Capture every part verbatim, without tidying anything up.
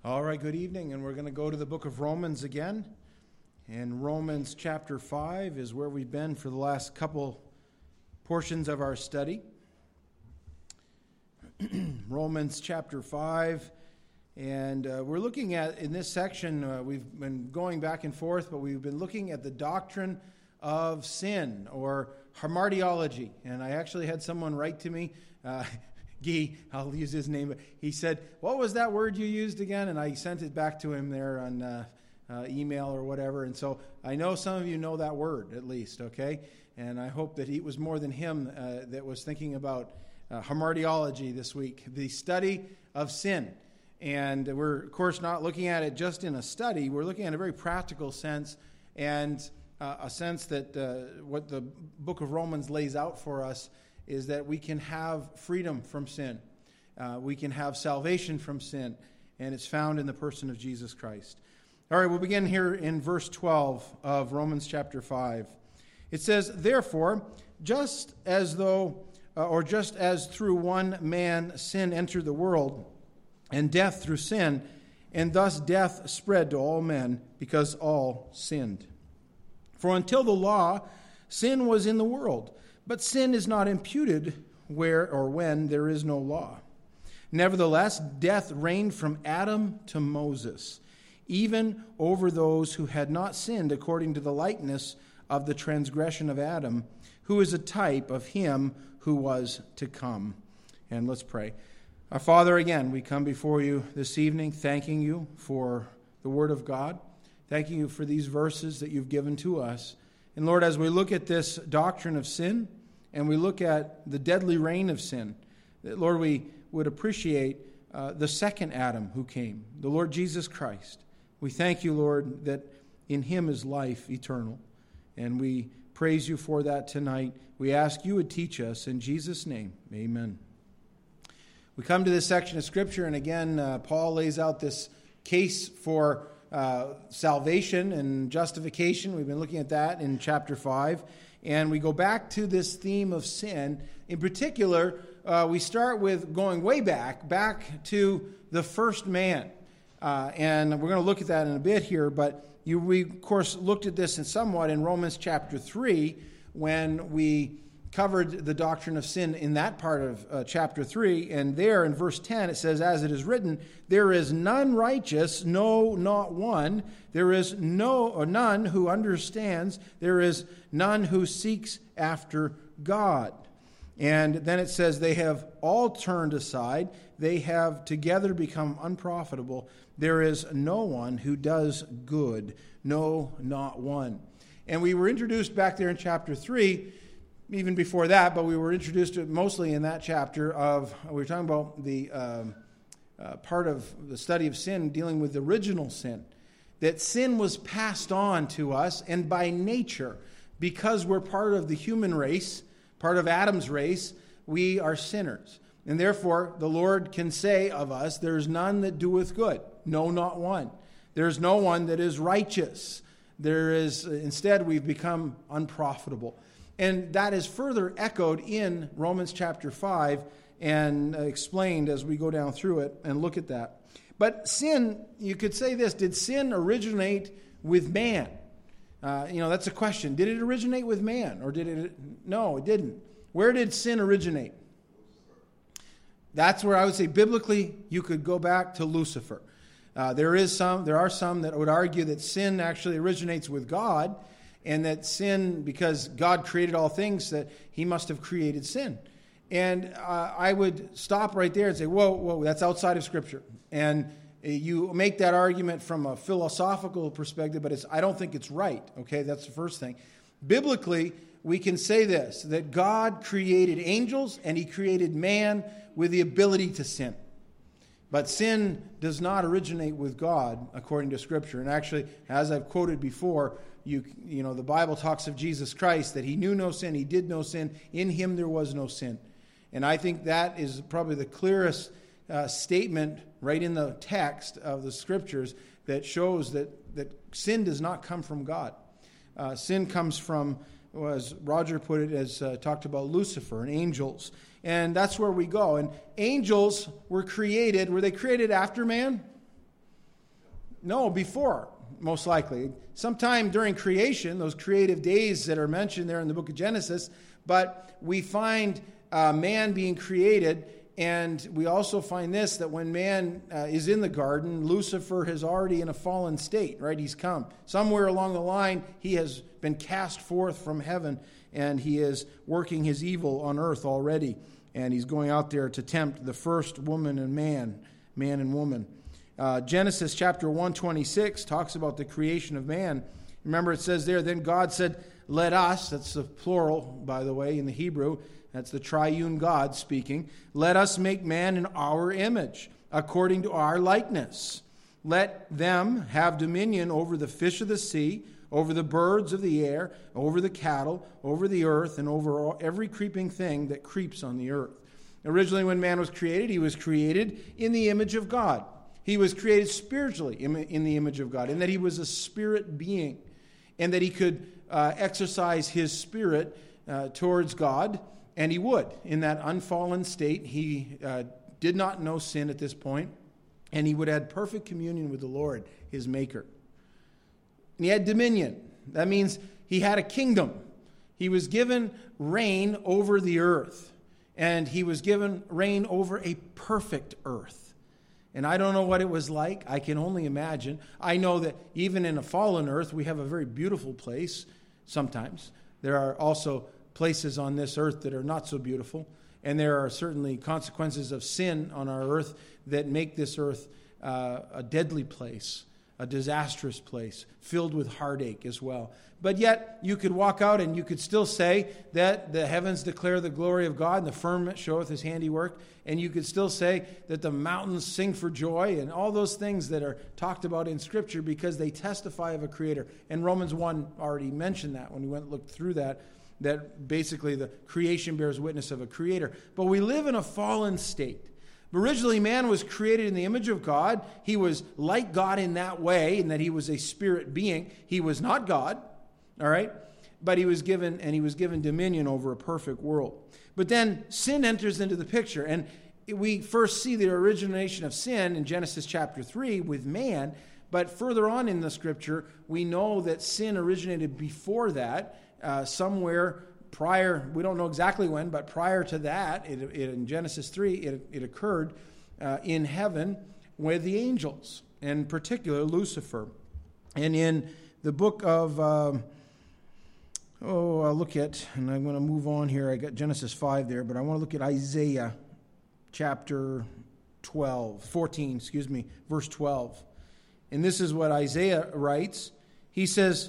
All right, good evening, and we're going to go to the book of Romans again. And Romans chapter five is where we've been for the last couple portions of our study. Romans chapter five, and uh, we're looking at, in this section, uh, we've been going back and forth, but we've been looking at the doctrine of sin, or hamartiology. And I actually had someone write to me, uh, Guy, I'll use his name, but he said, what was that word you used again? And I sent it back to him there on uh, uh, email or whatever. And so I know some of you know that word at least, okay? And I hope that it was more than him uh, that was thinking about uh, hamartiology this week, the study of sin. And we're, of course, not looking at it just in a study. We're looking at a very practical sense, and uh, a sense that uh, what the book of Romans lays out for us is that we can have freedom from sin. Uh, we can have salvation from sin, and it's found in the person of Jesus Christ. All right, we'll begin here in verse twelve of Romans chapter five. It says, therefore, just as though, uh, or just as through one man sin entered the world, and death through sin, and thus death spread to all men, because all sinned. For until the law, sin was in the world, but sin is not imputed where or when there is no law. Nevertheless, death reigned from Adam to Moses, even over those who had not sinned according to the likeness of the transgression of Adam, who is a type of him who was to come. And let's pray. Our Father, again, we come before you this evening thanking you for the Word of God, thanking you for these verses that you've given to us. And Lord, as we look at this doctrine of sin, and we look at the deadly reign of sin, that, Lord, we would appreciate uh, the second Adam who came, the Lord Jesus Christ. We thank you, Lord, that in him is life eternal. And we praise you for that tonight. We ask you would teach us in Jesus' name. Amen. We come to this section of Scripture, and again, uh, Paul lays out this case for Uh, salvation and justification. We've been looking at that in chapter five. And we go back to this theme of sin. In particular, uh, we start with going way back, back to the first man. Uh, and we're going to look at that in a bit here. But you, we, of course, looked at this in somewhat in Romans chapter three when we covered the doctrine of sin in that part of uh, chapter three. And there in verse ten it says, as it is written, there is none righteous, no, not one. There is no or none who understands. There is none who seeks after God. And then it says they have all turned aside. They have together become unprofitable. There is no one who does good, no, not one. And we were introduced back there in chapter three, even before that, but we were introduced to it mostly in that chapter of, we were talking about the um, uh, part of the study of sin dealing with the original sin. That sin was passed on to us, and by nature, because we're part of the human race, part of Adam's race, we are sinners. And therefore, the Lord can say of us, there's none that doeth good, no, not one. There's no one that is righteous. There is, instead, we've become unprofitable. And that is further echoed in Romans chapter five and explained as we go down through it and look at that. But sin, you could say this, did sin originate with man? Uh, you know, that's a question. Did it originate with man or did it? No, it didn't. Where did sin originate? That's where I would say biblically you could go back to Lucifer. Uh, there is some, there are some that would argue that sin actually originates with God, and that sin, because God created all things, that he must have created sin. And uh, I would stop right there and say, whoa, whoa, that's outside of Scripture. And you make that argument from a philosophical perspective, but it's, I don't think it's right. Okay, that's the first thing. Biblically, we can say this, that God created angels and he created man with the ability to sin. But sin does not originate with God, according to Scripture. And actually, as I've quoted before, You, you know, the Bible talks of Jesus Christ, that he knew no sin, he did no sin, in him there was no sin. And I think that is probably the clearest uh, statement right in the text of the Scriptures that shows that, that sin does not come from God. Uh, sin comes from, as Roger put it, as uh, talked about Lucifer and angels. And that's where we go. And angels were created, were they created after man? No, before, most likely. Sometime during creation, those creative days that are mentioned there in the book of Genesis, but we find uh, man being created, and we also find this, that when man uh, is in the garden, Lucifer is already in a fallen state, right? He's come. Somewhere along the line, he has been cast forth from heaven, and he is working his evil on earth already, and he's going out there to tempt the first woman and man, man and woman. Uh, Genesis chapter one twenty-six talks about the creation of man. Remember, it says there, then God said, let us, that's the plural, by the way, in the Hebrew, that's the triune God speaking, let us make man in our image, according to our likeness. Let them have dominion over the fish of the sea, over the birds of the air, over the cattle, over the earth, and over all, every creeping thing that creeps on the earth. Originally, when man was created, he was created in the image of God. He was created spiritually in the image of God, in that he was a spirit being, and that he could uh, exercise his spirit uh, towards God, and he would. In that unfallen state, he uh, did not know sin at this point, and he would have perfect communion with the Lord, his maker. And he had dominion. That means he had a kingdom. He was given reign over the earth, and he was given reign over a perfect earth. And I don't know what it was like. I can only imagine. I know that even in a fallen earth, we have a very beautiful place sometimes. There are also places on this earth that are not so beautiful. And there are certainly consequences of sin on our earth that make this earth uh, a deadly place, a disastrous place, filled with heartache as well. But yet, you could walk out and you could still say that the heavens declare the glory of God and the firmament showeth his handiwork. And you could still say that the mountains sing for joy and all those things that are talked about in Scripture because they testify of a Creator. And Romans one already mentioned that when we went and looked through that, that basically the creation bears witness of a Creator. But we live in a fallen state. Originally, man was created in the image of God. He was like God in that way, in that he was a spirit being. He was not God, all right? But he was given, and he was given dominion over a perfect world. But then sin enters into the picture, and we first see the origination of sin in Genesis chapter three with man, but further on in the Scripture, we know that sin originated before that, uh, somewhere prior, we don't know exactly when, but prior to that, it, it, in Genesis three, it, it occurred uh, in heaven with the angels, in particular Lucifer. And in the book of, um, oh, I'll look at, and I'm going to move on here. I got Genesis five there, but I want to look at Isaiah chapter twelve, fourteen, excuse me, verse twelve. And this is what Isaiah writes. He says,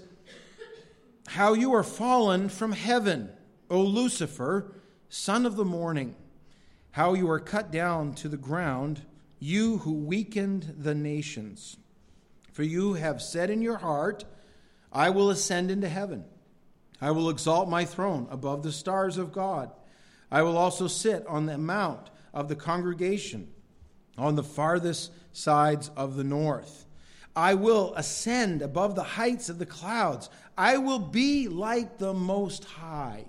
how you are fallen from heaven, O Lucifer, son of the morning. How you are cut down to the ground, you who weakened the nations. For you have said in your heart, I will ascend into heaven. I will exalt my throne above the stars of God. I will also sit on the mount of the congregation on the farthest sides of the north. I will ascend above the heights of the clouds. I will be like the Most High.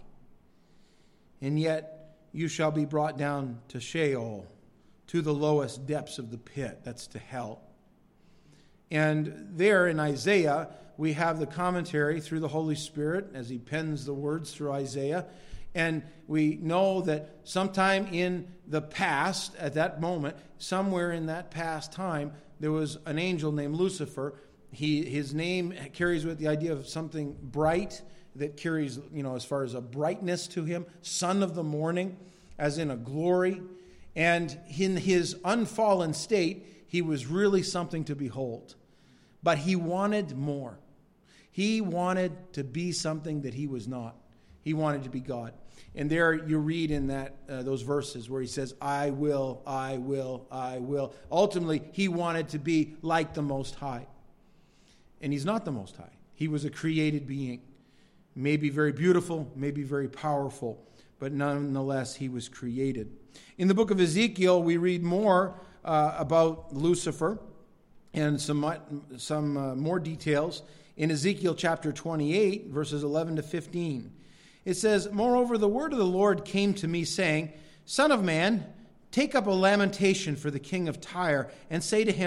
And yet you shall be brought down to Sheol, to the lowest depths of the pit. That's to hell. And there in Isaiah, we have the commentary through the Holy Spirit as he pens the words through Isaiah. And we know that sometime in the past, at that moment, somewhere in that past time, there was an angel named Lucifer. He, his name carries with the idea of something bright that carries, you know, as far as a brightness to him, son of the morning, as in a glory. And in his unfallen state, he was really something to behold. But he wanted more. He wanted to be something that he was not. He wanted to be God. And there you read in that uh, those verses where he says, I will, I will, I will. Ultimately, he wanted to be like the Most High. And he's not the Most High. He was a created being. Maybe very beautiful, maybe very powerful, but nonetheless, he was created. In the book of Ezekiel, we read more uh, about Lucifer and some, some uh, more details in Ezekiel chapter twenty-eight, verses eleven to fifteen. It says, moreover, the word of the Lord came to me, saying, Son of man, take up a lamentation for the king of Tyre, and say to him,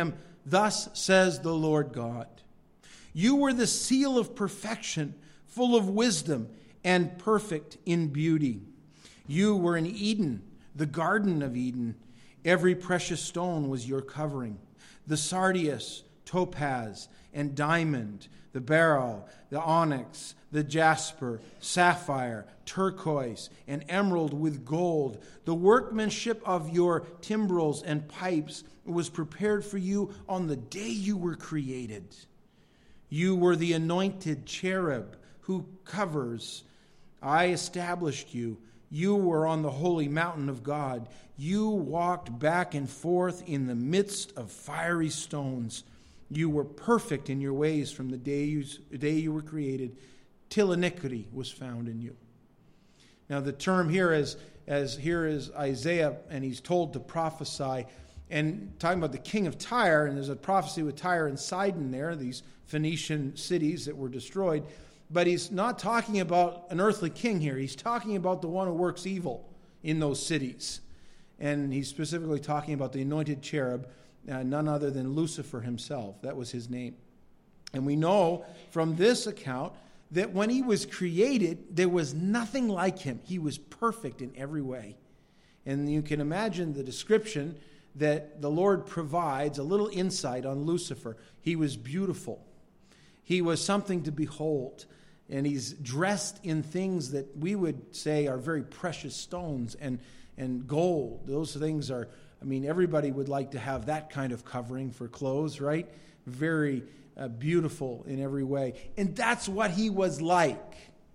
Thus says the Lord God. You were the seal of perfection, full of wisdom and perfect in beauty. You were in Eden, the Garden of Eden. Every precious stone was your covering. The sardius, topaz, and diamond, the beryl, the onyx, the jasper, sapphire, turquoise, and emerald with gold. The workmanship of your timbrels and pipes was prepared for you on the day you were created. You were the anointed cherub who covers. I established you. You were on the holy mountain of God. You walked back and forth in the midst of fiery stones. You were perfect in your ways from the day you, the day you were created, till iniquity was found in you. Now the term here is, as here is Isaiah, and he's told to prophesy, and talking about the king of Tyre, and there's a prophecy with Tyre and Sidon there, these Phoenician cities that were destroyed. But he's not talking about an earthly king here. He's talking about the one who works evil in those cities. And he's specifically talking about the anointed cherub, uh, none other than Lucifer himself. That was his name. And we know from this account that when he was created, there was nothing like him. He was perfect in every way. And you can imagine the description that the Lord provides, a little insight on Lucifer. He was beautiful. He was something to behold. And he's dressed in things that we would say are very precious stones and, and gold. Those things are, I mean, everybody would like to have that kind of covering for clothes, right? Very uh, beautiful in every way. And that's what he was like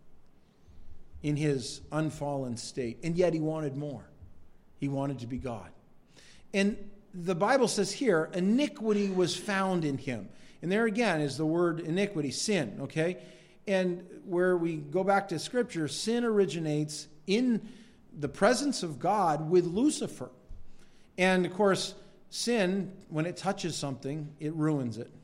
in his unfallen state. And yet he wanted more. He wanted to be God. And the Bible says here, iniquity was found in him. And there again is the word iniquity, sin, okay? And where we go back to Scripture, sin originates in the presence of God with Lucifer. And, of course, sin, when it touches something, it ruins it.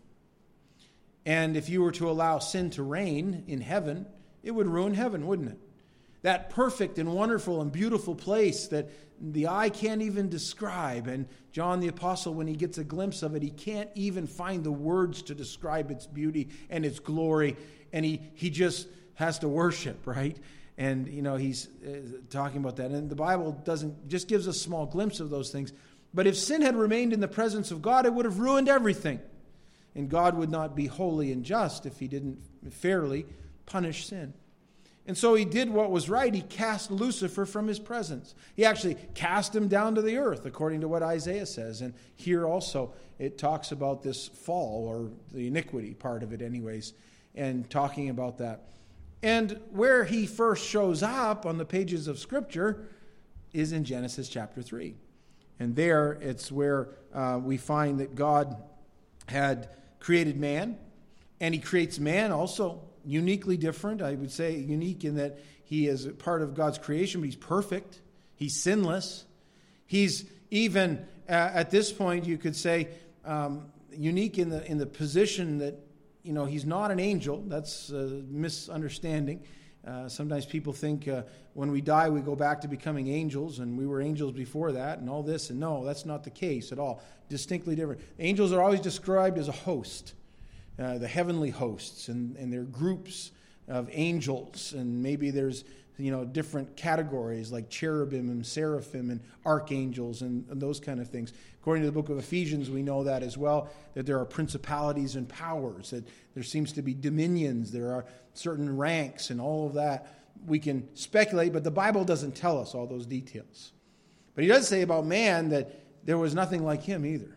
And if you were to allow sin to reign in heaven, it would ruin heaven, wouldn't it? That perfect and wonderful and beautiful place that the eye can't even describe. And John the Apostle, when he gets a glimpse of it, he can't even find the words to describe its beauty and its glory. And he, he just has to worship, right? And, you know, he's uh, talking about that. And the Bible doesn't, just gives us a small glimpse of those things. But if sin had remained in the presence of God, it would have ruined everything. And God would not be holy and just if he didn't fairly punish sin. And so he did what was right. He cast Lucifer from his presence. He actually cast him down to the earth, according to what Isaiah says. And here also it talks about this fall, or the iniquity part of it anyways, and talking about that. And where he first shows up on the pages of Scripture is in Genesis chapter three. And there it's where uh, we find that God had created man, and he creates man also uniquely different. I would say unique in that he is a part of God's creation, but he's perfect. He's sinless. He's even, uh, at this point, you could say, um, unique in the in the position that, you know, he's not an angel. That's a misunderstanding. Uh, sometimes people think uh, when we die, we go back to becoming angels, and we were angels before that, and all this. And no, that's not the case at all. Distinctly different. Angels are always described as a host. Uh, the heavenly hosts, and, and their groups of angels, and maybe there's, you know, different categories like cherubim and seraphim and archangels and, and those kind of things. According to the book of Ephesians, we know that as well, that there are principalities and powers, that there seems to be dominions, there are certain ranks and all of that. We can speculate, but the Bible doesn't tell us all those details. But he does say about man that there was nothing like him either.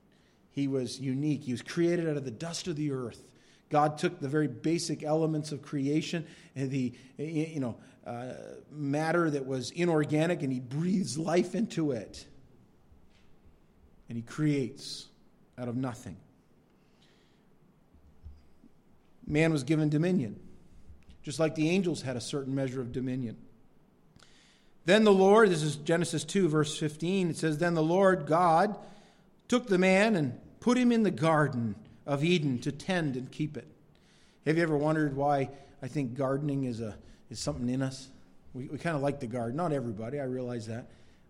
He was unique. He was created out of the dust of the earth. God took the very basic elements of creation and the, you know, uh, matter that was inorganic, and he breathes life into it. And he creates out of nothing. Man was given dominion, just like the angels had a certain measure of dominion. Then the Lord, this is Genesis two, verse fifteen, it says, then the Lord God took the man and put him in the garden of Eden to tend and keep it. Have you ever wondered why I think gardening is a is something in us? We, we kind of like the garden. Not everybody, I realize that.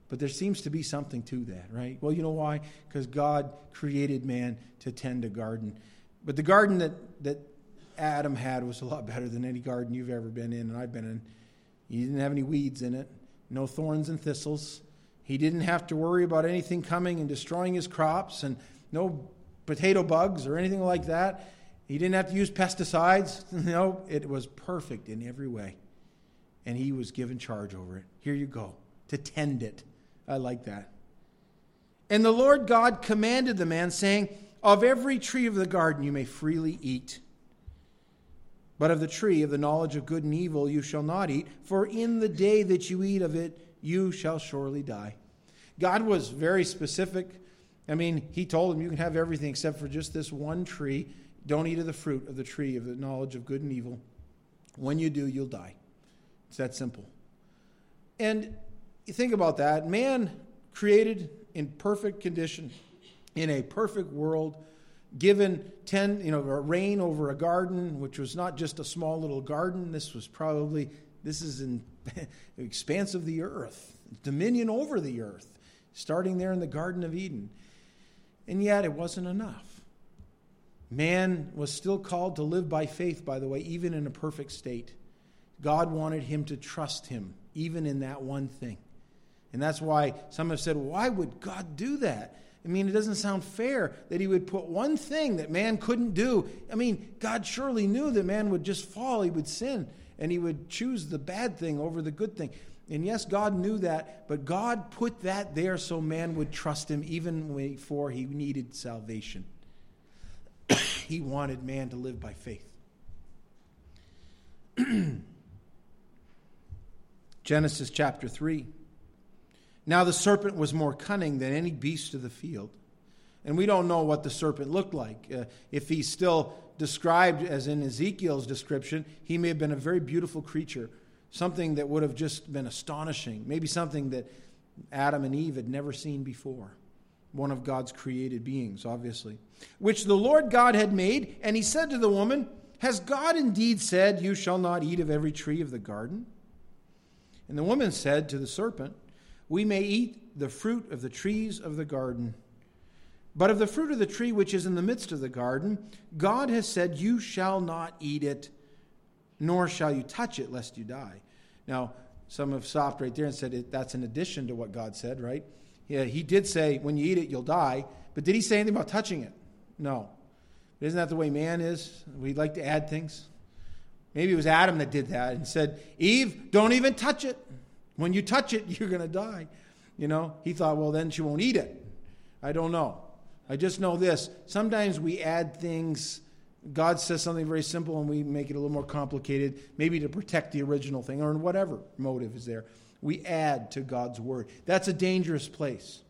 But there seems to be something to that, right? Well, you know why? Because God created man to tend a garden. But the garden that, that Adam had was a lot better than any garden you've ever been in and I've been in. He didn't have any weeds in it, no thorns and thistles. He didn't have to worry about anything coming and destroying his crops, and no potato bugs or anything like that. He didn't have to use pesticides. No, it was perfect in every way. And he was given charge over it. Here you go, to tend it. I like that. And the Lord God commanded the man, saying, of every tree of the garden you may freely eat. But of the tree of the knowledge of good and evil you shall not eat, for in the day that you eat of it, you shall surely die. God was very specific. I mean, he told him you can have everything except for just this one tree. Don't eat of the fruit of the tree of the knowledge of good and evil. When you do, you'll die. It's that simple. And you think about that. Man created in perfect condition, in a perfect world, given ten, you know, a reign over a garden, which was not just a small little garden. This was probably, this is in the expanse of the earth, dominion over the earth, starting there in the Garden of Eden. And yet it wasn't enough. Man was still called to live by faith, by the way, even in a perfect state. God wanted him to trust him, even in that one thing. And that's why some have said, why would God do that? I mean, it doesn't sound fair that he would put one thing that man couldn't do. I mean, God surely knew that man would just fall, he would sin, and he would choose the bad thing over the good thing. And yes, God knew that, but God put that there so man would trust him even before he needed salvation. He wanted man to live by faith. Genesis chapter three. Now the serpent was more cunning than any beast of the field. And we don't know what the serpent looked like. Uh, if he's still described as in Ezekiel's description, he may have been a very beautiful creature, something that would have just been astonishing, maybe something that Adam and Eve had never seen before. One of God's created beings, obviously, which the Lord God had made. And he said to the woman, has God indeed said, you shall not eat of every tree of the garden? And the woman said to the serpent, we may eat the fruit of the trees of the garden. But of the fruit of the tree which is in the midst of the garden, God has said, you shall not eat it, nor shall you touch it, lest you die. Now, some have stopped right there and said that's in addition to what God said, right? Yeah, he did say, when you eat it, you'll die. But did he say anything about touching it? No. Isn't that the way man is? We'd like to add things. Maybe it was Adam that did that and said, Eve, don't even touch it. When you touch it, you're going to die. You know, he thought, well, then she won't eat it. I don't know. I just know this. Sometimes we add things. God says something very simple and we make it a little more complicated, maybe to protect the original thing or whatever motive is there. We add to God's word. That's a dangerous place.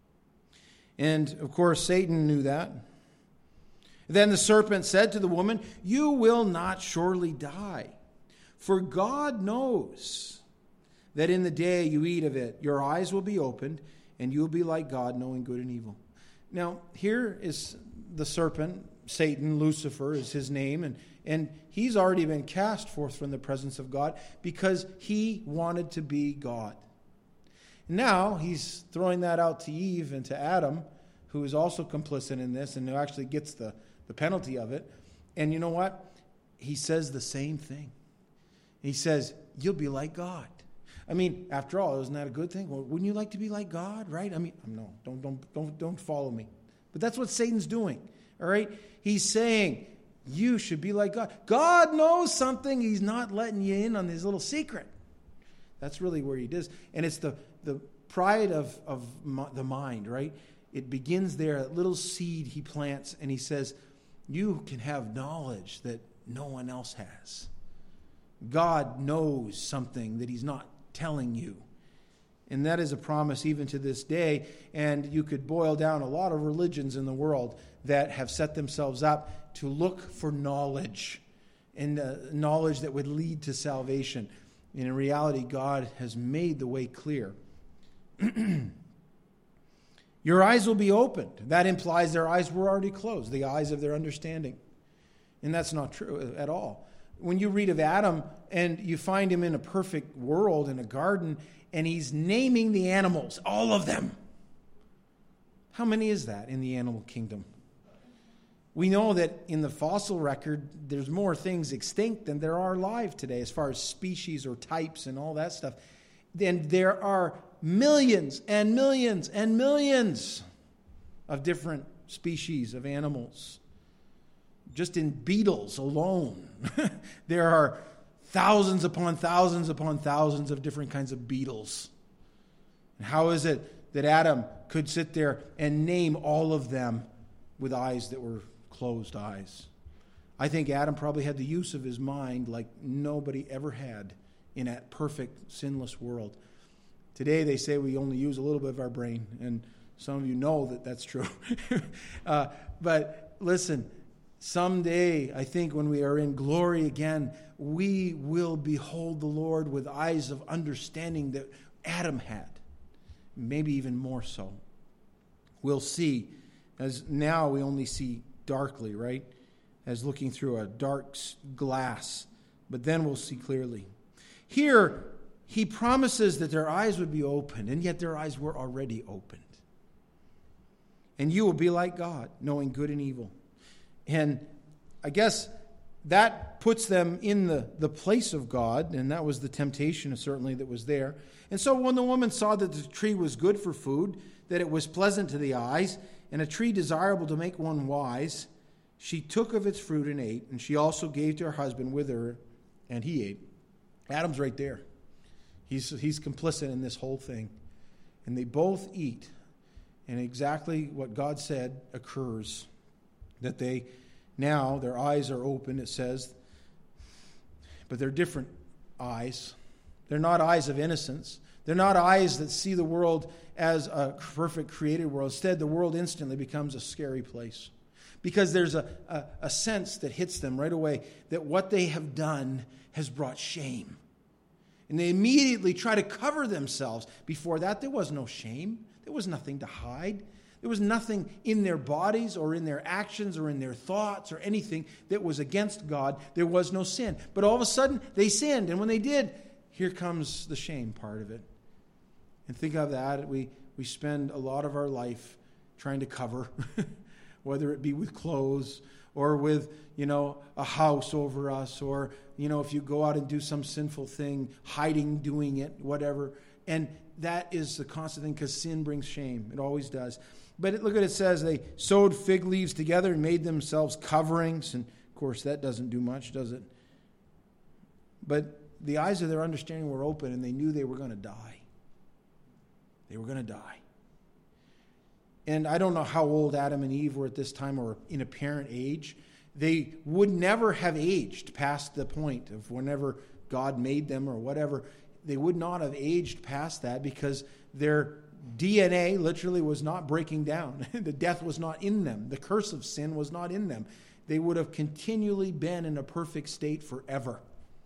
And, of course, Satan knew that. Then the serpent said to the woman, you will not surely die, for God knows that in the day you eat of it, your eyes will be opened, and you will be like God, knowing good and evil. Now, here is the serpent, Satan, Lucifer is his name, and, and he's already been cast forth from the presence of God because he wanted to be God. Now, he's throwing that out to Eve and to Adam, who is also complicit in this and who actually gets the, the penalty of it. And you know what? He says the same thing. He says, you'll be like God. I mean, after all, isn't that a good thing? Well, wouldn't you like to be like God, right? I mean, no, don't, don't, don't, don't follow me. But that's what Satan's doing, all right? He's saying, you should be like God. God knows something. He's not letting you in on his little secret. That's really where he does. And it's the, the pride of, of the mind, right? It begins there, a little seed he plants, and he says, you can have knowledge that no one else has. God knows something that he's not telling you. And that is a promise even to this day. And you could boil down a lot of religions in the world that have set themselves up to look for knowledge, and uh, knowledge that would lead to salvation. And in reality, God has made the way clear. Your eyes will be opened. That implies their eyes were already closed, the eyes of their understanding. And that's not true at all. when you read of Adam and you find him in a perfect world, in a garden, and he's naming the animals, all of them. How many is that in the animal kingdom? We know that in the fossil record, there's more things extinct than there are alive today as far as species or types and all that stuff. Then there are millions and millions and millions of different species of animals. Just in beetles alone, there are thousands upon thousands upon thousands of different kinds of beetles. And how is it that Adam could sit there and name all of them with eyes that were closed eyes? I think Adam probably had the use of his mind like nobody ever had in that perfect, sinless world. Today they say we only use a little bit of our brain, and some of you know that that's true. uh, but listen, someday, I think when we are in glory again, we will behold the Lord with eyes of understanding that Adam had, maybe even more so. We'll see, as now we only see darkly, right? As looking through a dark glass, but then we'll see clearly. Here, he promises that their eyes would be opened, and yet their eyes were already opened. And you will be like God, knowing good and evil. And I guess that puts them in the, the place of God, and that was the temptation certainly that was there. And so when the woman saw that the tree was good for food, that it was pleasant to the eyes, and a tree desirable to make one wise, she took of its fruit and ate, and she also gave to her husband with her, and he ate. Adam's right there. He's, he's complicit in this whole thing. And they both eat, and exactly what God said occurs. That they, now, their eyes are open, it says, but they're different eyes. They're not eyes of innocence. They're not eyes that see the world as a perfect created world. Instead, the world instantly becomes a scary place. Because there's a, a, a sense that hits them right away that what they have done has brought shame. And they immediately try to cover themselves. Before that, there was no shame. There was nothing to hide. There was nothing in their bodies or in their actions or in their thoughts or anything that was against God. There was no sin. But all of a sudden, they sinned. And when they did, here comes the shame part of it. And think of that. We, we spend a lot of our life trying to cover, whether it be with clothes or with, you know, a house over us, or, you know, if you go out and do some sinful thing, hiding, doing it, whatever. And that is the constant thing, because sin brings shame. It always does. But it, look what it says. They sewed fig leaves together and made themselves coverings. And, of course, that doesn't do much, does it? But the eyes of their understanding were open, and they knew they were going to die. They were going to die. And I don't know how old Adam and Eve were at this time, or in apparent age. They would never have aged past the point of whenever God made them or whatever. They would not have aged past that, because their D N A literally was not breaking down. The death was not in them. The curse of sin was not in them. They would have continually been in a perfect state forever.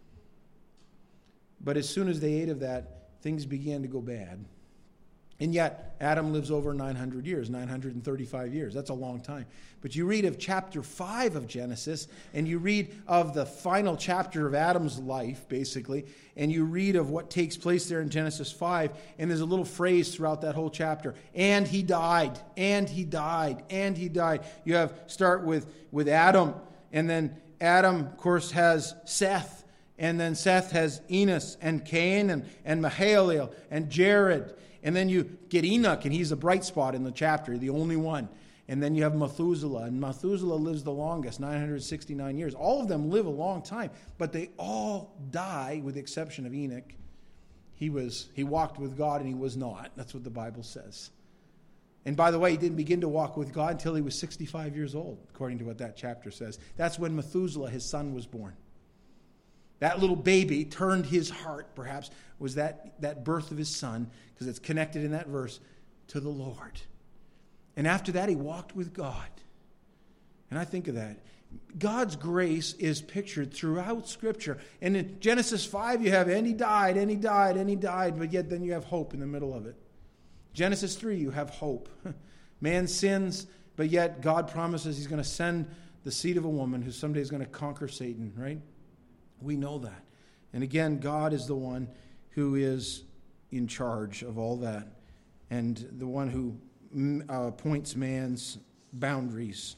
But as soon as they ate of that, things began to go bad. And yet, Adam lives over nine hundred years, nine hundred thirty-five years. That's a long time. But you read of chapter five of Genesis, and you read of the final chapter of Adam's life, basically, and you read of what takes place there in Genesis five, and there's a little phrase throughout that whole chapter, and he died, and he died, and he died. You have, start with, with Adam, and then Adam, of course, has Seth, and then Seth has Enos, and Cain, and, and Mahalalel, and Jared. And then you get Enoch, and he's a bright spot in the chapter, the only one. And then you have Methuselah, and Methuselah lives the longest, nine hundred sixty-nine years. All of them live a long time, but they all die with the exception of Enoch. He was he walked with God, and he was not. That's what the Bible says. And by the way, he didn't begin to walk with God until he was sixty-five years old, according to what that chapter says. That's when Methuselah, his son, was born. That little baby turned his heart, perhaps, was that, that birth of his son, because it's connected in that verse, to the Lord. And after that, he walked with God. And I think of that. God's grace is pictured throughout Scripture. And in Genesis five, you have, and he died, and he died, and he died, but yet then you have hope in the middle of it. Genesis three, you have hope. Man sins, but yet God promises he's going to send the seed of a woman who someday is going to conquer Satan, right? We know that. And again, God is the one who is in charge of all that, and the one who uh, points man's boundaries.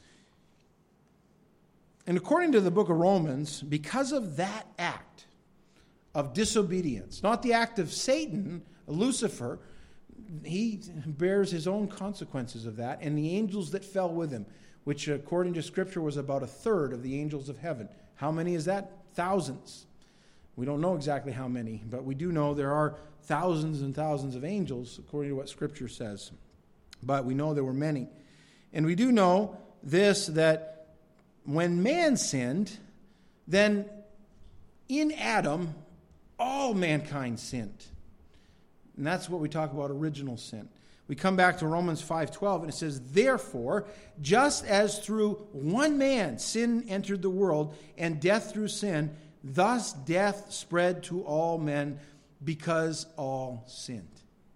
And according to the book of Romans, because of that act of disobedience, not the act of Satan, Lucifer, he bears his own consequences of that, and the angels that fell with him, which according to Scripture was about a third of the angels of heaven. How many is that? Thousands. We don't know exactly how many, but we do know there are thousands and thousands of angels, according to what Scripture says. But we know there were many. And we do know this, that when man sinned, then in Adam, all mankind sinned. And that's what we talk about, original sin. We come back to Romans five twelve, and it says, therefore, just as through one man sin entered the world, and death through sin, thus death spread to all men because all sinned.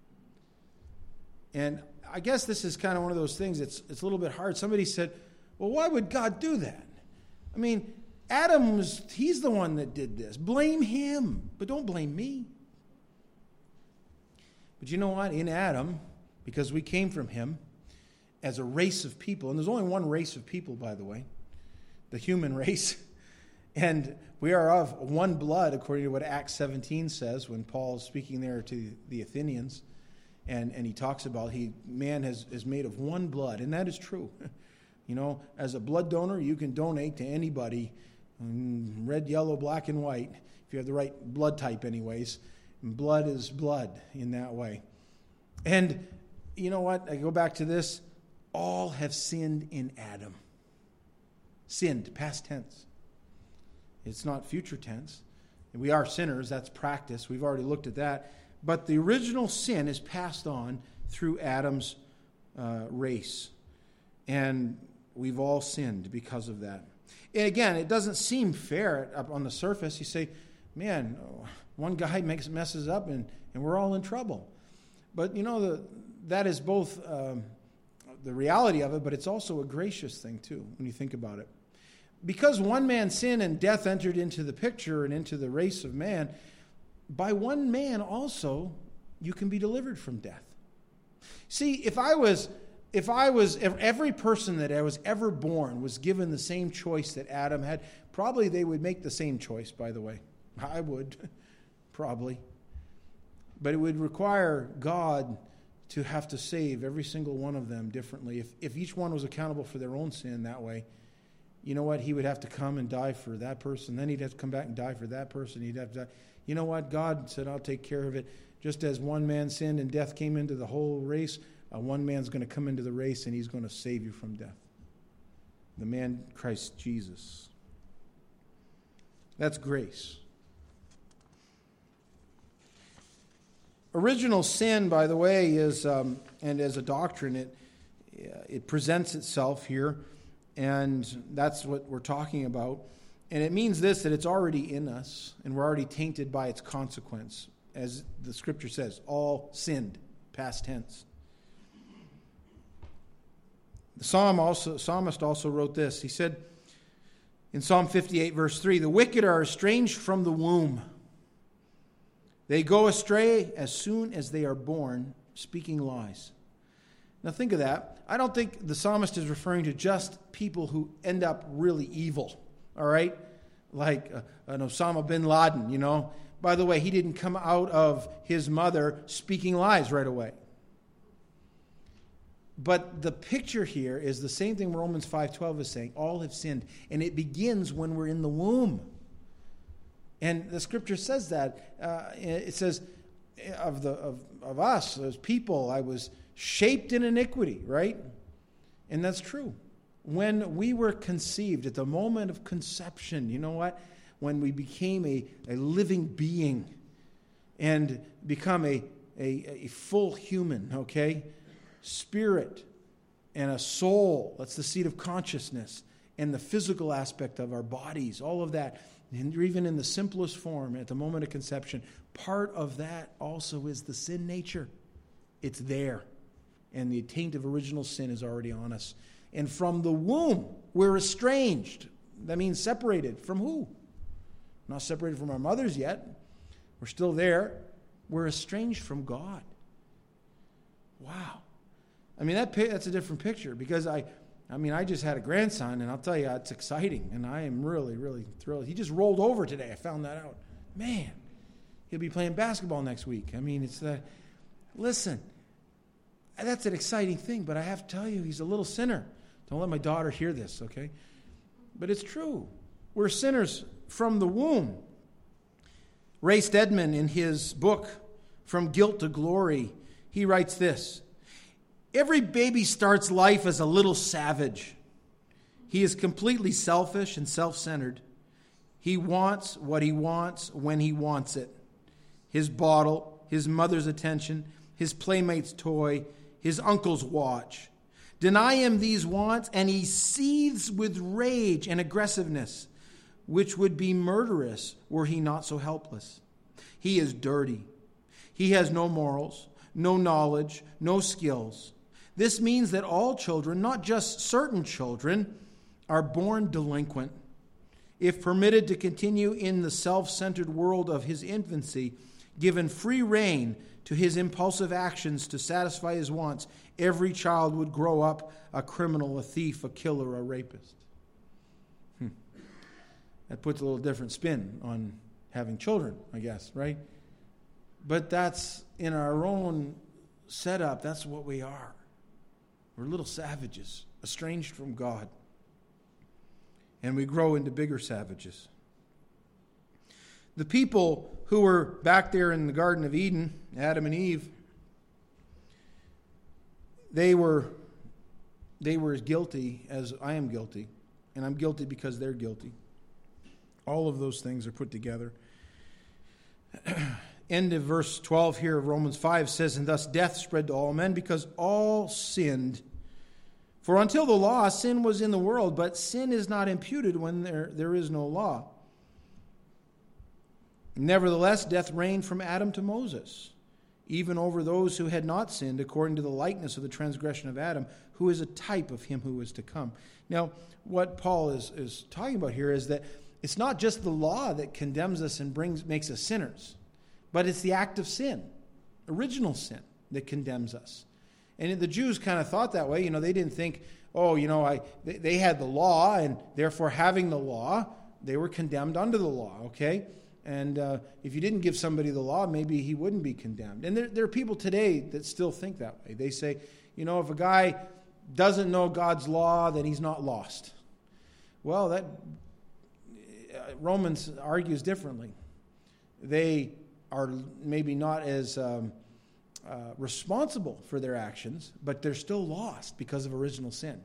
And I guess this is kind of one of those things, it's, it's a little bit hard. Somebody said, well, why would God do that? I mean, Adam was, he's the one that did this. Blame him, but don't blame me. But you know what? In Adam, because we came from him as a race of people, and there's only one race of people, by the way, the human race, and we are of one blood, according to what Acts seventeen says, when Paul is speaking there to the Athenians, and, and he talks about he man has, is made of one blood, and that is true. You know, as a blood donor, you can donate to anybody, red, yellow, black, and white, if you have the right blood type anyways. And blood is blood in that way. And you know what? I go back to this. All have sinned in Adam. Sinned, past tense. It's not future tense. We are sinners, that's practice. We've already looked at that. But the original sin is passed on through Adam's uh, race. And we've all sinned because of that. And again, it doesn't seem fair up on the surface. You say, man, one guy makes messes up and, and we're all in trouble. But you know, the, that is both um, the reality of it, but it's also a gracious thing too, when you think about it. Because one man sinned and death entered into the picture and into the race of man, by one man also you can be delivered from death. See, if I was, if I was, if every person that I was ever born was given the same choice that Adam had, probably they would make the same choice, by the way. I would, probably. But it would require God to have to save every single one of them differently. If, if each one was accountable for their own sin that way, you know what? He would have to come and die for that person. Then he'd have to come back and die for that person. He'd have to die. You know what? God said, I'll take care of it. Just as one man sinned and death came into the whole race, uh, one man's going to come into the race and he's going to save you from death. The man, Christ Jesus. That's grace. Original sin, by the way, is, um, and as a doctrine, it it presents itself here, and that's what we're talking about. And it means this, that it's already in us, and we're already tainted by its consequence. As the Scripture says, all sinned, past tense. The Psalm also, psalmist also wrote this. He said in Psalm fifty-eight, verse three, the wicked are estranged from the womb. They go astray as soon as they are born, speaking lies. Now think of that. I don't think the psalmist is referring to just people who end up really evil, all right? Like uh, an Osama bin Laden, you know. By the way, he didn't come out of his mother speaking lies right away. But the picture here is the same thing Romans five twelve is saying. All have sinned. And it begins when we're in the womb. And the Scripture says that. Uh, it says, of the of, of us, as people, I was shaped in iniquity, right? And that's true. When we were conceived, at the moment of conception, you know what? When we became a, a living being and become a, a, a full human, okay? Spirit and a soul, that's the seat of consciousness, and the physical aspect of our bodies, all of that. And even in the simplest form, at the moment of conception, part of that also is the sin nature. It's there. And the taint of original sin is already on us. And from the womb, we're estranged. That means separated. From who? not separated from our mothers yet. We're still there. We're estranged from God. Wow. I mean, that that's a different picture because I, I mean, I just had a grandson, and I'll tell you, it's exciting, and I am really, really thrilled. He just rolled over today. I found that out. Man, he'll be playing basketball next week. I mean, it's that. Listen, that's an exciting thing, but I have to tell you, he's a little sinner. Don't let my daughter hear this, okay? But it's true. We're sinners from the womb. Ray Stedman, in his book, From Guilt to Glory, he writes this: every baby starts life as a little savage. He is completely selfish and self-centered. He wants what he wants when he wants it. His bottle, his mother's attention, his playmate's toy, his uncle's watch. Deny him these wants, and he seethes with rage and aggressiveness, which would be murderous were he not so helpless. He is dirty. He has no morals, no knowledge, no skills. This means that all children, not just certain children, are born delinquent. If permitted to continue in the self-centered world of his infancy, given free rein to his impulsive actions to satisfy his wants, every child would grow up a criminal, a thief, a killer, a rapist. Hmm. That puts a little different spin on having children, I guess, right? But that's in our own setup, that's what we are. We're little savages, estranged from God. And we grow into bigger savages. The people who were back there in the Garden of Eden, Adam and Eve, they were, they were as guilty as I am guilty. And I'm guilty because they're guilty. All of those things are put together. End of verse twelve here of Romans five says, and thus death spread to all men because all sinned. For until the law, sin was in the world, but sin is not imputed when there, there is no law. Nevertheless, death reigned from Adam to Moses, even over those who had not sinned, according to the likeness of the transgression of Adam, who is a type of him who is to come. Now, what Paul is, is talking about here is that it's not just the law that condemns us and brings makes us sinners, but it's the act of sin, original sin, that condemns us. And the Jews kind of thought that way. You know, they didn't think, oh, you know, I they, they had the law, and therefore having the law, they were condemned under the law, okay? And uh, if you didn't give somebody the law, maybe he wouldn't be condemned. And there, there are people today that still think that way. They say, you know, if a guy doesn't know God's law, then he's not lost. Well, that Romans argues differently. They are maybe not as um, uh, responsible for their actions, but they're still lost because of original sin.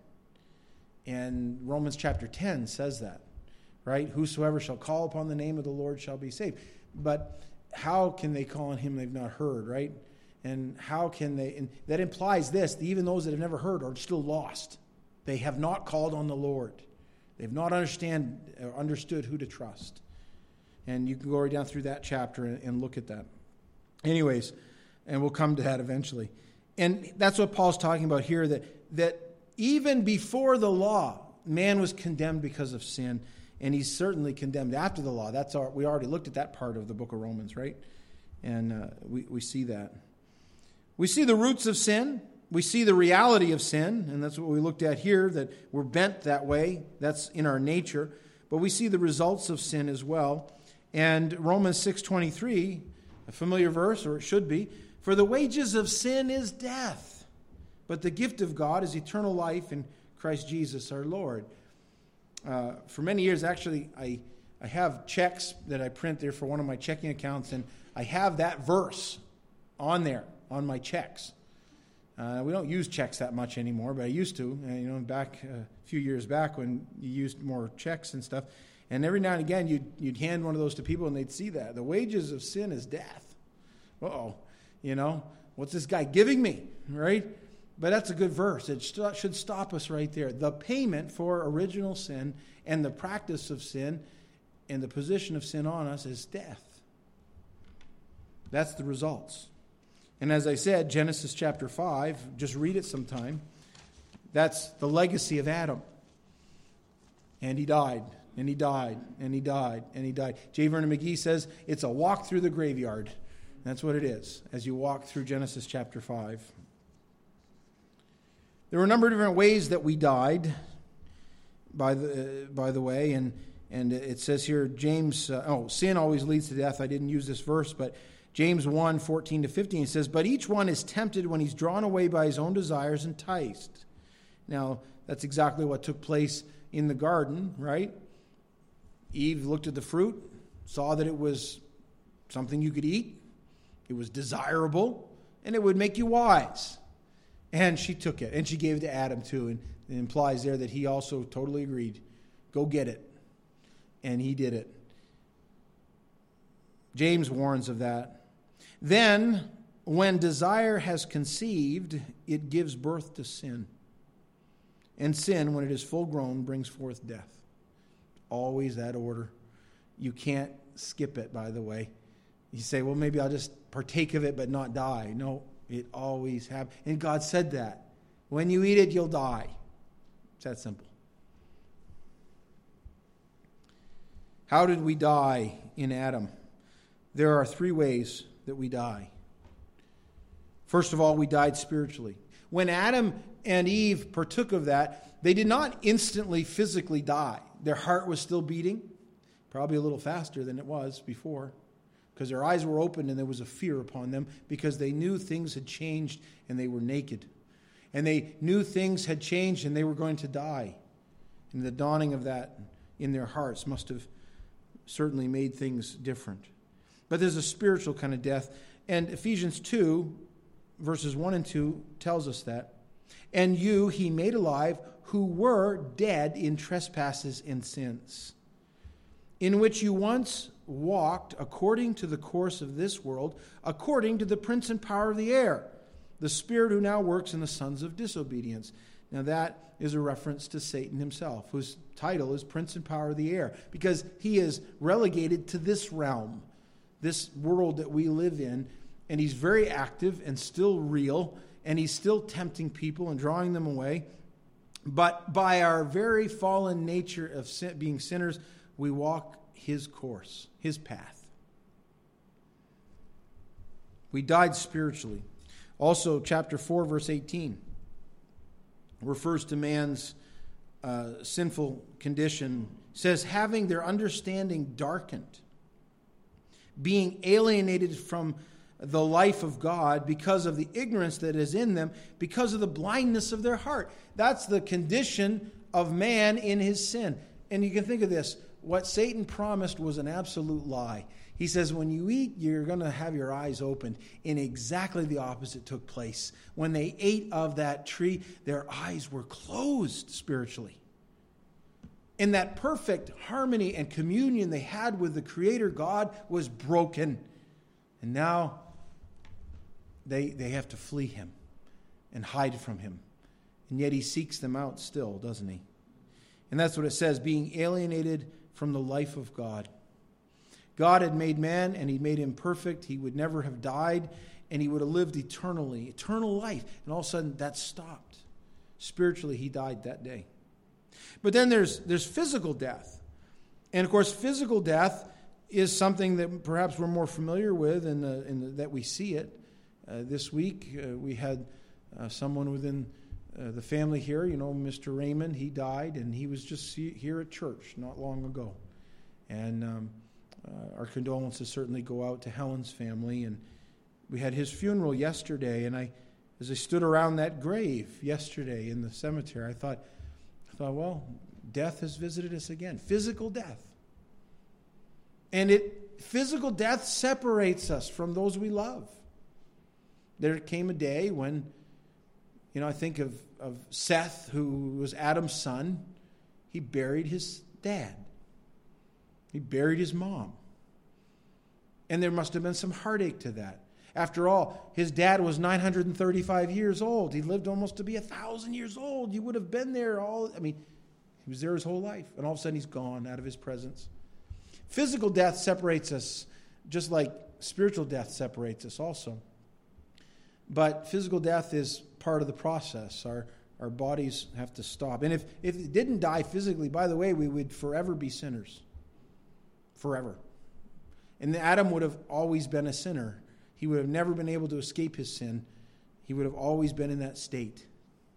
And Romans chapter ten says that, right? Whosoever shall call upon the name of the Lord shall be saved. But how can they call on him they've not heard, right? And how can they, and that implies this, that even those that have never heard are still lost. They have not called on the Lord. They've not understand, understood who to trust. And you can go right down through that chapter and, and look at that. Anyways, and we'll come to that eventually. And that's what Paul's talking about here, that, that even before the law, man was condemned because of sin, and he's certainly condemned after the law. That's our, we already looked at that part of the book of Romans, right? And uh, we, we see that. We see the roots of sin. We see the reality of sin, and that's what we looked at here, that we're bent that way. That's in our nature. But we see the results of sin as well. And Romans six twenty-three, a familiar verse, or it should be, for the wages of sin is death, but the gift of God is eternal life in Christ Jesus our Lord. Uh, for many years, actually, I, I have checks that I print there for one of my checking accounts, and I have that verse on there, on my checks. Uh, we don't use checks that much anymore, but I used to, uh, you know, back uh, a few years back when you used more checks and stuff. And every now and again, you'd, you'd hand one of those to people, and they'd see that. The wages of sin is death. Uh-oh, you know, what's this guy giving me, right? But that's a good verse. It st- should stop us right there. The payment for original sin and the practice of sin and the position of sin on us is death. That's the results. And as I said, Genesis chapter five, just read it sometime. That's the legacy of Adam. And he died. And he died, and he died, and he died. J. Vernon McGee says it's a walk through the graveyard. That's what it is, as you walk through Genesis chapter five. There were a number of different ways that we died, by the uh, by the way, and and it says here, James, uh, oh, sin always leads to death. I didn't use this verse, but James one, fourteen to fifteen says, but each one is tempted when he's drawn away by his own desires, enticed. Now, that's exactly what took place in the garden, right? Eve looked at the fruit, saw that it was something you could eat. It was desirable, and it would make you wise. And she took it, and she gave it to Adam too. And it implies there that he also totally agreed. Go get it. And he did it. James warns of that. Then, when desire has conceived, it gives birth to sin. And sin, when it is full grown, brings forth death. Always that order. You can't skip it, by the way. You say, well, maybe I'll just partake of it but not die. No, it always happens. And God said that. When you eat it, you'll die. It's that simple. How did we die in Adam? There are three ways that we die. First of all, we died spiritually. When Adam and Eve partook of that, they did not instantly physically die. Their heart was still beating, probably a little faster than it was before, because their eyes were opened and there was a fear upon them because they knew things had changed and they were naked. And they knew things had changed and they were going to die. And the dawning of that in their hearts must have certainly made things different. But there's a spiritual kind of death. And Ephesians two, verses one and two, tells us that. And you he made alive who were dead in trespasses and sins, in which you once walked according to the course of this world, according to the prince and power of the air, the spirit who now works in the sons of disobedience. Now that is a reference to Satan himself, whose title is Prince and Power of the Air, because he is relegated to this realm, this world that we live in, and he's very active and still real, and he's still tempting people and drawing them away. But by our very fallen nature of sin, being sinners, we walk his course, his path. We died spiritually. Also, chapter four, verse eighteen, refers to man's uh, sinful condition. It says, having their understanding darkened, being alienated from the life of God because of the ignorance that is in them, because of the blindness of their heart. That's the condition of man in his sin. And you can think of this. What Satan promised was an absolute lie. He says, when you eat, you're going to have your eyes opened. And exactly the opposite took place. When they ate of that tree, their eyes were closed spiritually. And that perfect harmony and communion they had with the Creator God was broken. And now they, they have to flee him and hide from him. And yet he seeks them out still, doesn't he? And that's what it says, being alienated from the life of God. God had made man and he made him perfect. He would never have died and he would have lived eternally, eternal life. And all of a sudden that stopped. Spiritually, he died that day. But then there's there's physical death. And of course, physical death is something that perhaps we're more familiar with in the, in the, that we see it. Uh, this week, uh, we had uh, someone within uh, the family here, you know, Mister Raymond, he died, and he was just here at church not long ago. And um, uh, our condolences certainly go out to Helen's family. And we had his funeral yesterday, and I, as I stood around that grave yesterday in the cemetery, I thought, I thought, well, death has visited us again. Physical death. And it physical death separates us from those we love. There came a day when, you know, I think of, of Seth, who was Adam's son. He buried his dad. He buried his mom. And there must have been some heartache to that. After all, his dad was nine hundred thirty-five years old. He lived almost to be one thousand years old. You would have been there all, I mean, he was there his whole life. And all of a sudden he's gone out of his presence. Physical death separates us just like spiritual death separates us also. But physical death is part of the process. Our, our bodies have to stop. And if, if it didn't die physically, by the way, we would forever be sinners. Forever. And Adam would have always been a sinner. He would have never been able to escape his sin. He would have always been in that state.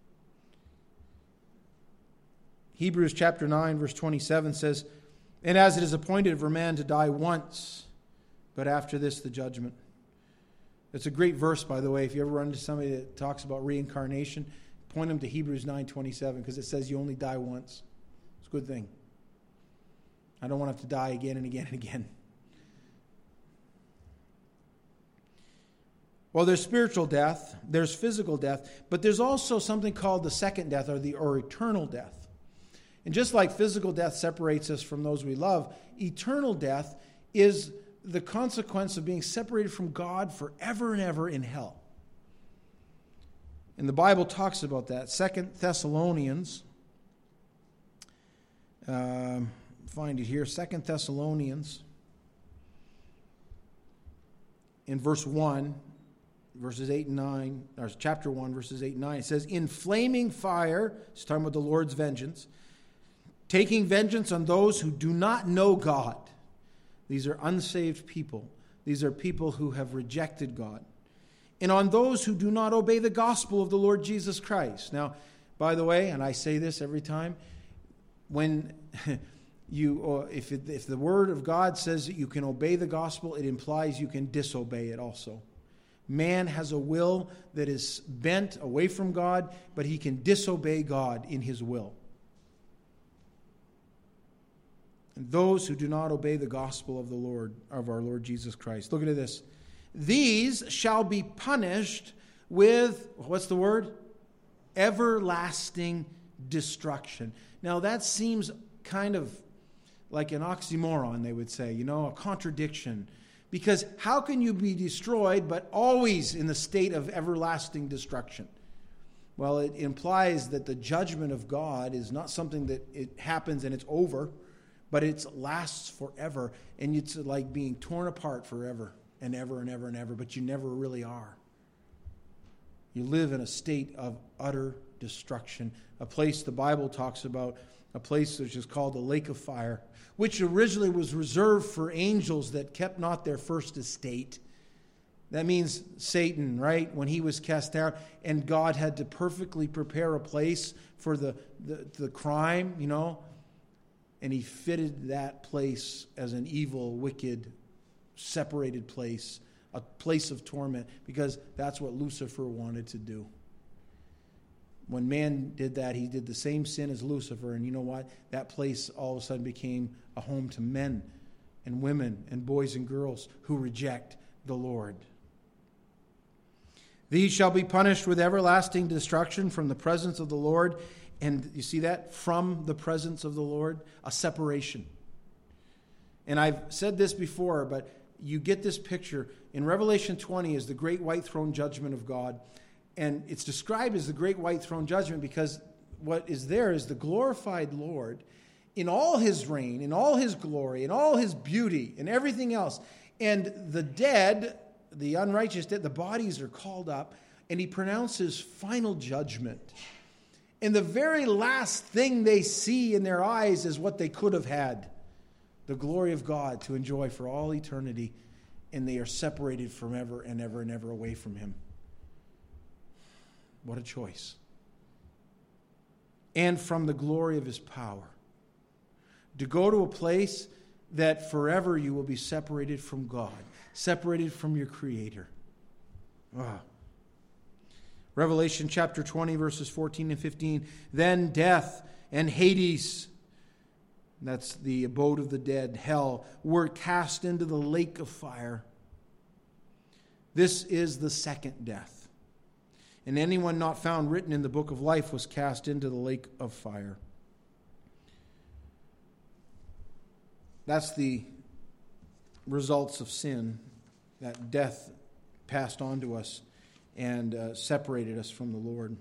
Hebrews chapter nine, verse twenty-seven says, "And as it is appointed for man to die once, but after this the judgment." It's a great verse, by the way. If you ever run into somebody that talks about reincarnation, point them to Hebrews nine twenty-seven, because it says you only die once. It's a good thing. I don't want to have to die again and again and again. Well, there's spiritual death, there's physical death, but there's also something called the second death, or the or eternal death. And just like physical death separates us from those we love, eternal death is the consequence of being separated from God forever and ever in hell. And the Bible talks about that. Second Thessalonians, um, find it here, Second Thessalonians, in verse one, verses eight and nine, or chapter one, verses eight and nine, it says, "In flaming fire," it's talking about the Lord's vengeance, "taking vengeance on those who do not know God." These are unsaved people. These are people who have rejected God. "And on those who do not obey the gospel of the Lord Jesus Christ." Now, by the way, and I say this every time, when you, or if, it, if the word of God says that you can obey the gospel, it implies you can disobey it also. Man has a will that is bent away from God, but he can disobey God in his will. And those who do not obey the gospel of the Lord, of our Lord Jesus Christ. Look at this. "These shall be punished with," what's the word? "Everlasting destruction." Now that seems kind of like an oxymoron, they would say, you know, a contradiction. Because how can you be destroyed but always in the state of everlasting destruction? Well, it implies that the judgment of God is not something that it happens and it's over, but it lasts forever. And it's like being torn apart forever and ever and ever and ever, but you never really are. You live in a state of utter destruction. A place the Bible talks about, a place which is called the lake of fire, which originally was reserved for angels that kept not their first estate. That means Satan, right? When he was cast out, and God had to perfectly prepare a place for the, the, the crime, you know, and he fitted that place as an evil, wicked, separated place, a place of torment, because that's what Lucifer wanted to do. When man did that, he did the same sin as Lucifer, and you know what? That place all of a sudden became a home to men and women and boys and girls who reject the Lord. "These shall be punished with everlasting destruction from the presence of the Lord." And you see that? From the presence of the Lord, a separation. And I've said this before, but you get this picture. In Revelation twenty is the great white throne judgment of God. And it's described as the great white throne judgment because what is there is the glorified Lord in all his reign, in all his glory, in all his beauty, and everything else. And the dead, the unrighteous dead, the bodies are called up, and he pronounces final judgment. And the very last thing they see in their eyes is what they could have had, the glory of God to enjoy for all eternity, and they are separated from ever and ever and ever away from him. What a choice. And from the glory of his power. To go to a place that forever you will be separated from God, separated from your Creator. Ah. Revelation chapter twenty, verses fourteen and fifteen. "Then death and Hades," that's the abode of the dead, hell, "were cast into the lake of fire. This is the second death. And anyone not found written in the book of life was cast into the lake of fire." That's the results of sin, that death passed on to us and uh, separated us from the Lord.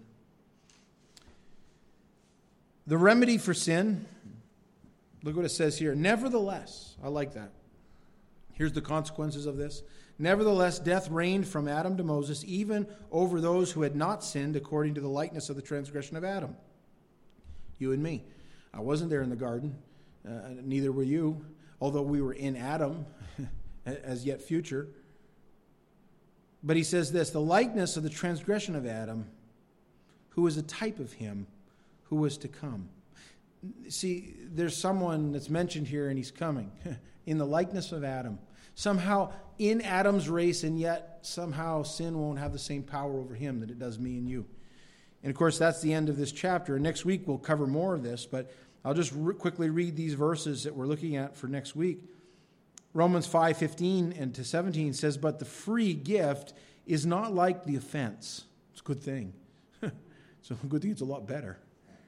The remedy for sin, look what it says here. "Nevertheless," I like that. Here's the consequences of this. Nevertheless, death reigned from Adam to Moses, even over those who had not sinned according to the likeness of the transgression of Adam. You and me. I wasn't there in the garden. Uh, neither were you, although we were in Adam, as yet future. But he says this, the likeness of the transgression of Adam, who was a type of him who was to come. See, there's someone that's mentioned here, and he's coming in the likeness of Adam. Somehow in Adam's race, and yet somehow sin won't have the same power over him that it does me and you. And of course, that's the end of this chapter. And next week we'll cover more of this, but I'll just re- quickly read these verses that we're looking at for next week. Romans five fifteen and to seventeen says, but the free gift is not like the offense. It's a good thing. It's a good thing, it's a lot better.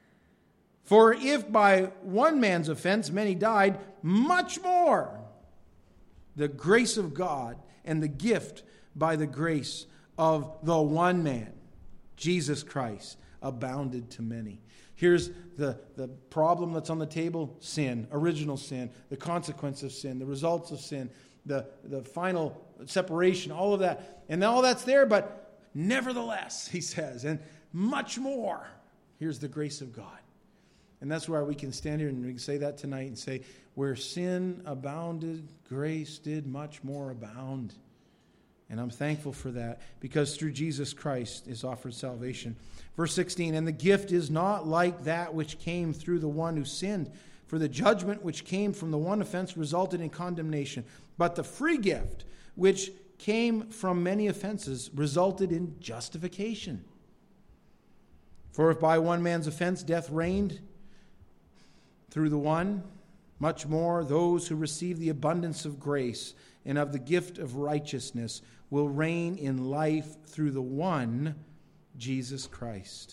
For if by one man's offense many died, much more the grace of God and the gift by the grace of the one man, Jesus Christ, abounded to many. Here's the, the problem that's on the table: sin, original sin, the consequence of sin, the results of sin, the, the final separation, all of that. And all that's there, but nevertheless, he says, and much more, here's the grace of God. And that's why we can stand here and we can say that tonight and say, where sin abounded, grace did much more abound. And I'm thankful for that, because through Jesus Christ is offered salvation. Verse sixteen, and the gift is not like that which came through the one who sinned. For the judgment which came from the one offense resulted in condemnation. But the free gift which came from many offenses resulted in justification. For if by one man's offense death reigned through the one, much more those who receive the abundance of grace and of the gift of righteousness will reign in life through the one, Jesus Christ.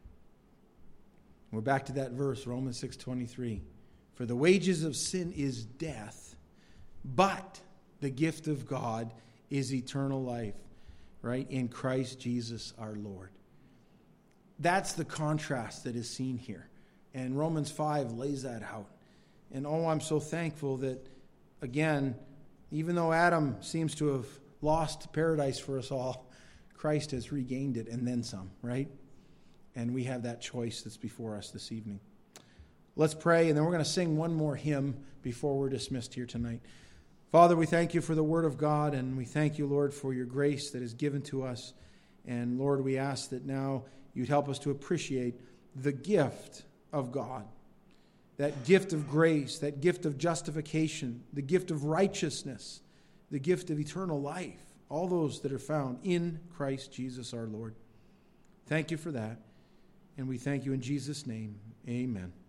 We're back to that verse, Romans six twenty-three. For the wages of sin is death, but the gift of God is eternal life, right, in Christ Jesus our Lord. That's the contrast that is seen here. And Romans five lays that out. And oh, I'm so thankful that, again, even though Adam seems to have lost paradise for us all, Christ has regained it and then some, right? And we have that choice that's before us this evening. Let's pray, and then we're going to sing one more hymn before we're dismissed here tonight. Father, we thank you for the Word of God, and we thank you, Lord, for your grace that is given to us. And Lord, we ask that now you'd help us to appreciate the gift of God, that gift of grace, that gift of justification, the gift of righteousness, the gift of eternal life, all those that are found in Christ Jesus our Lord. Thank you for that, and we thank you in Jesus' name. Amen.